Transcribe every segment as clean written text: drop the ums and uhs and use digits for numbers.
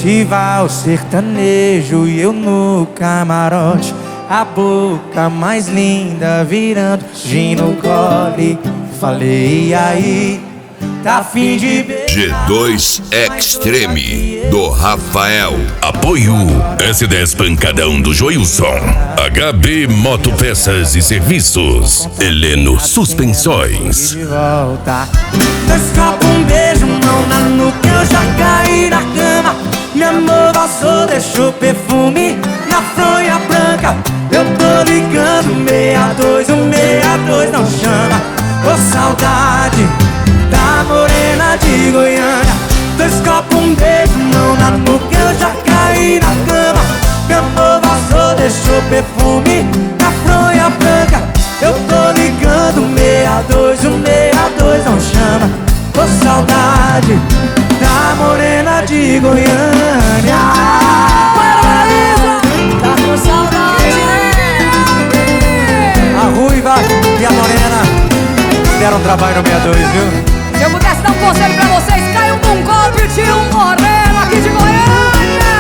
Festival sertanejo e eu no camarote, a boca mais linda virando gin no gole. Falei, e aí, tá afim de beijar? G2 Extreme, do Rafael. Apoio S10 Pancadão do Joilson, HB Motopeças e Serviços, Heleno Suspensões. De volta. Dois copos, um beijo, mão na nuca, eu já caí na cama. Meu amor vazou, deixou perfume na fronha branca. Eu tô ligando 62, o 62 não chama. Ô saudade da morena de Goiânia. Dois copos, um beijo, mão na nuca, eu já caí na cama. Meu amor vazou, deixou perfume na fronha branca. Eu tô ligando 62, o 62 não chama. Ô saudade da morena de Goiânia. Tá com saudade, né? A Ruiva e a Morena deram trabalho no 62, viu? Se eu pudesse dar um conselho pra vocês, caiam num golpe e tira um moreno aqui de Goiânia.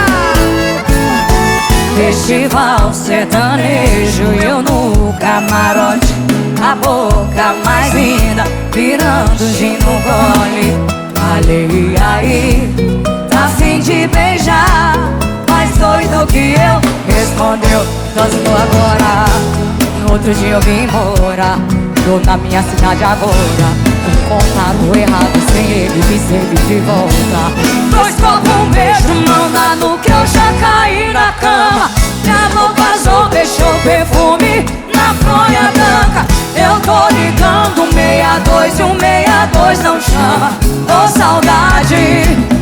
Festival sertanejo e eu no camarote, a boca mais linda virando gin no gole. Falei, aí, tá afim de beijar? Mais doido que eu, respondeu, danço agora. No outro dia eu vim embora, tô na minha cidade agora. Um contato errado sem ele, me serve de volta. Dois copos, um beijo, mão na nuca, eu já caí na cama. Minha mão vazou, deixou perfume na fronha branca. Eu tô ligando 62 e o 62 não chama. Ô saudade